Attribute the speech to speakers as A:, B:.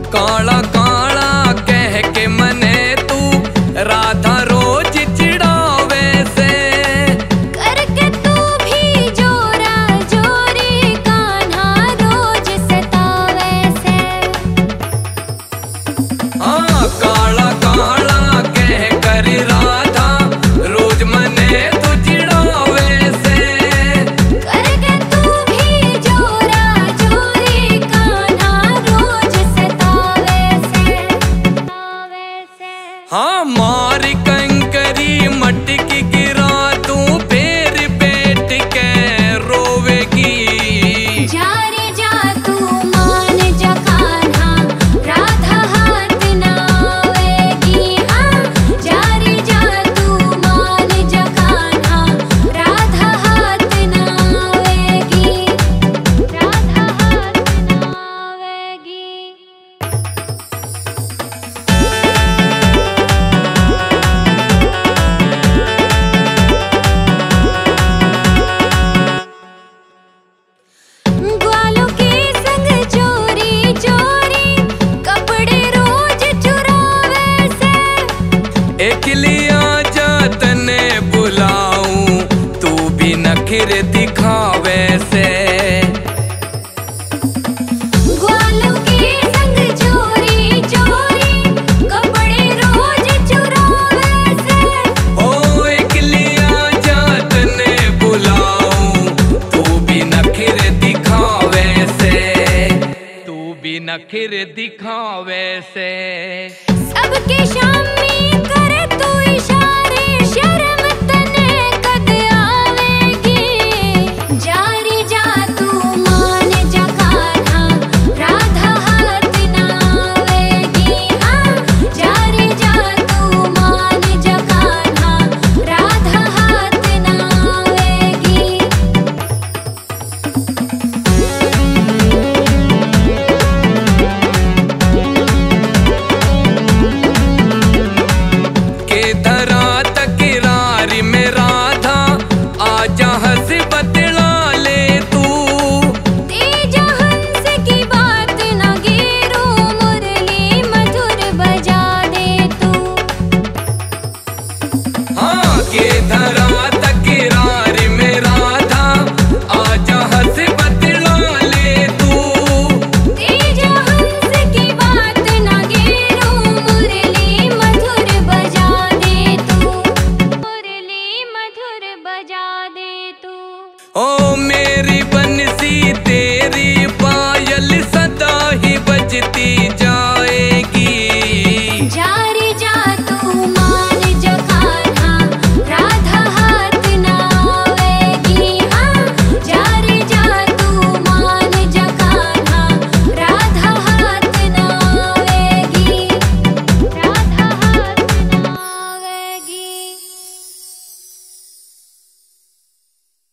A: काला काला कह के मने तू राधा रोज चिढ़ावे से,
B: करके तू भी जोरा जोरी कान्हा रोज सतावे से।
A: हाँ काला काला कह कर राधा रोज मने तू चिढ़ावे से,
B: करके तू भी जोरा जोरी कान्हा रोज सतावे से।
A: हाँ मार कंकरी मटकी गिरा तू फिर बैठ के रोवेगी।
B: जा रे जा तू मान जा कान्हा राधा हाथ ना आवेगी। हाँ जा रे जा तू मान जा कान्हा राधा हाथ ना आवेगी। राधा हाथ ना आवेगी। ग्वालों के संग चोरी चोरी कपड़े रोज चुरावे से,
A: एक लिया जा तने बुलाऊं तू भी नखरे दिखावे से।
B: ग्वालों के संग चोरी चोरी कपड़े रोज चुरावे से,
A: ओ एक लिया जा तने बुलाऊं तू भी नखरे दिखावे से, तू भी नखरे दिखावे से।
B: सबके सामने